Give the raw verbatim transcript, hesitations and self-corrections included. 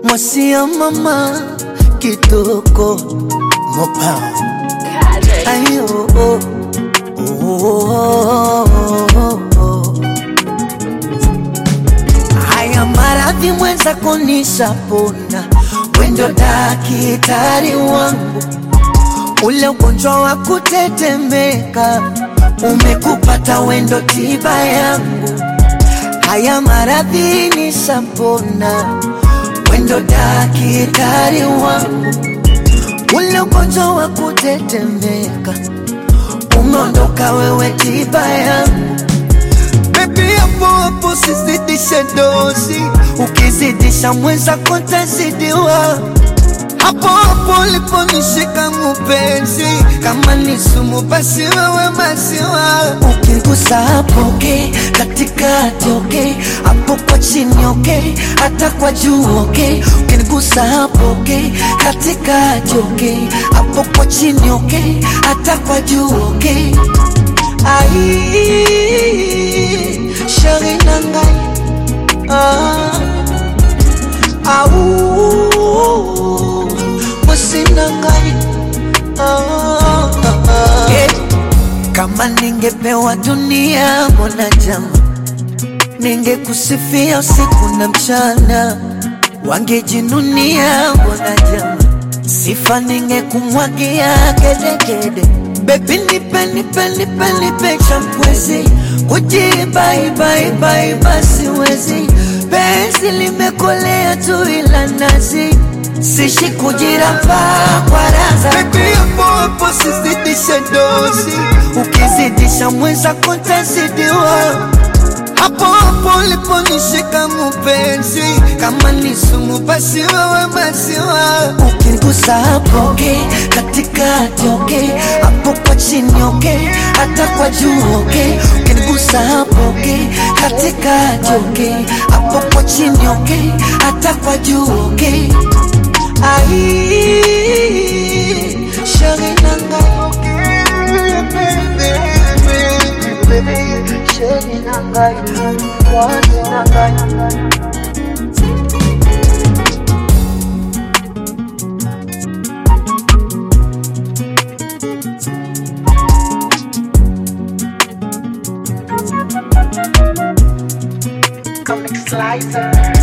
Mwasi ya mama kitoko mopa ayo oh oh oh oh. Haya maradhi mwenza kunisha pona, wendo dakitari wangu. Ule ugonjwa wa kutetemeka umekupata, wendo tiba yangu. Haya maradhi nishapona, wendo dakitari wangu. Ule ugonjwa wa kutetemeka umeondoka, wewe tiba yangu. Baby hapo hapo sizidishe dozi, ukizidisha mwenza kontazidiwa. Hapo hapo liponishika mpenzi, kama ni sumu basi wewe maziwa. Ukigusa hapo okay, katikati okay, hapo kwa chini okay, hata kwa juu okay. Ukigusa hapo okay, katikati okay, hapo kwa chini okay, hata kwa juu okay. Ai shari nangai ah au Sinangai oh, oh, oh. Hey, kama ningepewa dunia mbona jama, ningekusifia usiku na mchana. Wangejinunia mbona jama, sifa ningekumwagia kede kede. Baby nipe nipe nipe nipe champwezi, kujiba iba iba iba siwezi. Penzi limekolea tu ila nazi, sishi kujirapa kwa raza. Baby hapo hapo sizidishe dozi, ukizidisha mwenza kontazidiwa. Hapo hapo liponishika mpenzi, kama ni sumu basi wewe maziwa. Ukigusa hapo okay, katikati okay, hapo kwa chini okay, hata kwa juu okay. Ukigusa hapo okay, katikati okay, hapo kwa chini okay, hata kwa juu okay. Ai shari nangai baby, shari nangai wazi nangai. Comic Slicer.